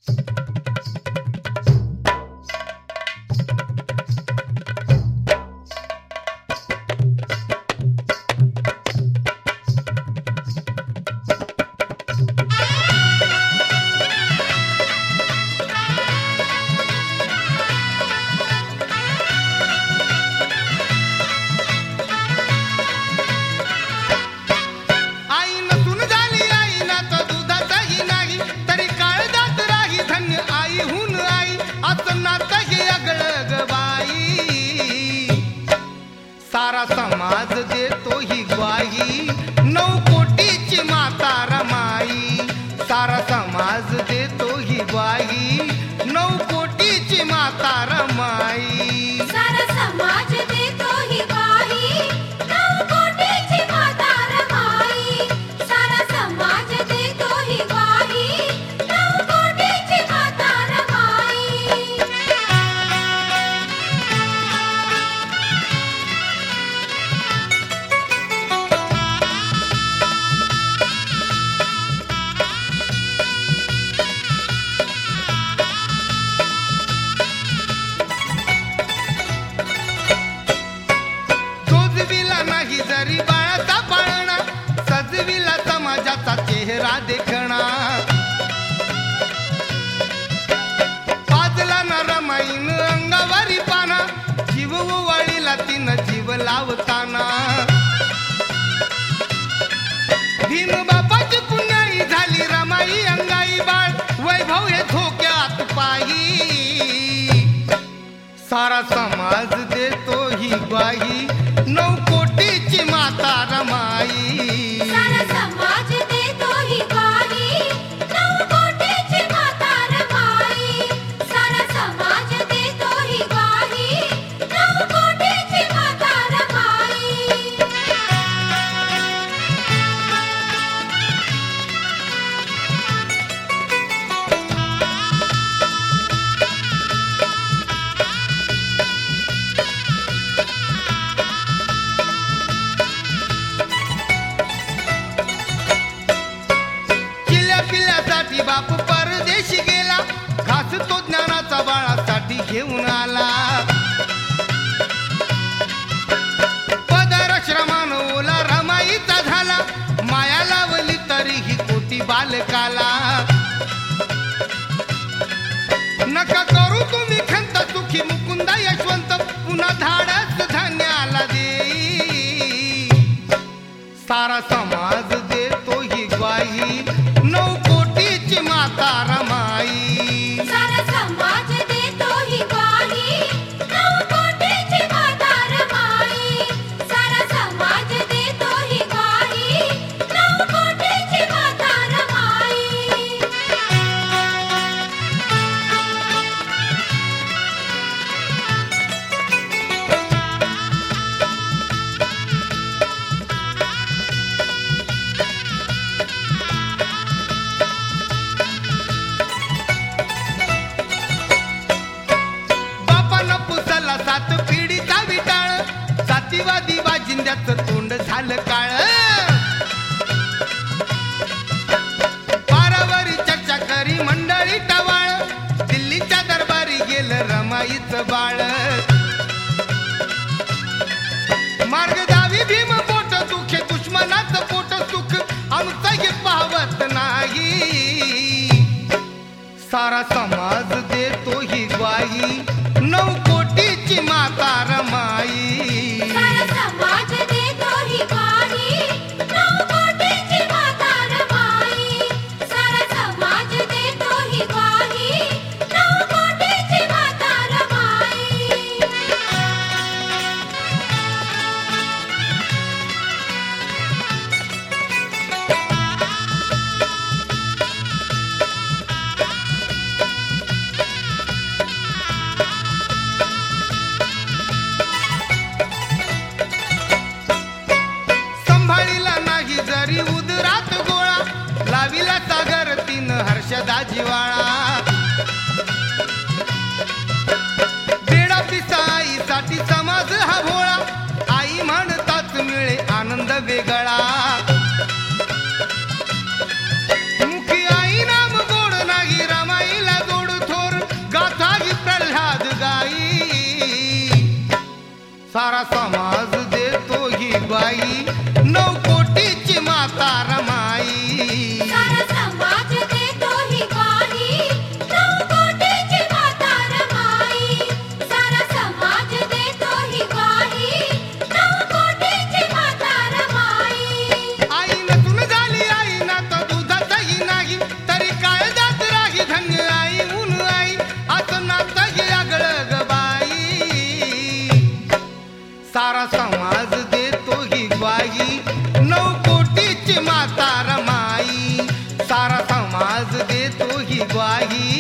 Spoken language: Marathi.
सारा समाज देतो ही ग्वाही, 9 कोटीची माता रमाई. सारा समाज देतो ही ग्वाही, 9 कोटीची माता रमाई. सारा समाज देतो ही ग्वाही, 9 कोटीची माता रमाई. सारा समाज देतो ही ग्वाही, 9 कोटीची माता रमाई. नाही जरी बाळाचा पाळणा, सजविला समाजाचा चेहरा देखणा. पाजला न रमाईन अंगावरी पाना, जीव ओवाळीला तिनं जीव लावताना. भीम बापाची पुण्याई झाली रमाई अंगाई बाळ, वैभव हे धोक्यात पायी. सारा समाज देतो ही ग्वाही, 9 कोटीची माता रमाई. सारा समाज देतो ही ग्वाही, 9 कोटीची माता रमाई. सारा समाज देतो ही ग्वाही, 9 कोटीची माता रमाई. पिल्ल्यासाठी बाप परदेशी गेला, घास तो ज्ञानाचा बाळासाठी घेऊन आला. पदरश्रमान ओला रमाईचा झाला, माया लावली तरीही कोटी बालकाला. नका करू तुम्ही खंत सुखी मुकुंद यशवंत, पुन्हा धाडस धान्याला देई. सारा समाज देतो ही ग्वाही, 9 कोटीची माता रमाई. सारा समाज देतो ही ग्वाही, 9 कोटीची माता रमाई. सारा समाज देतो ही ग्वाही, 9 कोटीची माता रमाई. बापानं पुसला 7 पिढीचा विटाळ, जातीवादी बाजिंद्याचं तोंड झालं काळ. पारावरी चर्चा करी मंडळी टवाळ, दिल्लीच्या दरबारी गेलं रमाईचं बाळ. मार्ग दावी भीम पोट दुखे, दुश्मनाचं पोट सुख आमचं हे पावत नाही. सारा समाज देतो ही ग्वाही, 9 कोटीची माता रमाई. सारा समाज देतो ही ग्वाही, 9 कोटीची माता रमाई. सारा समाज देतो ही ग्वाही, 9 कोटीची माता रमाई. संभाळीला नाही जरी उदरात गोळा, लाविला सागर तिनं हर्षदा जिवाळा. बेडा पिसाईसाठी समाज हा भोळा, आई म्हणताच मिळे आनंद वेगळा. मुखी आई नाम गोड नाही रमाईला ग्वाही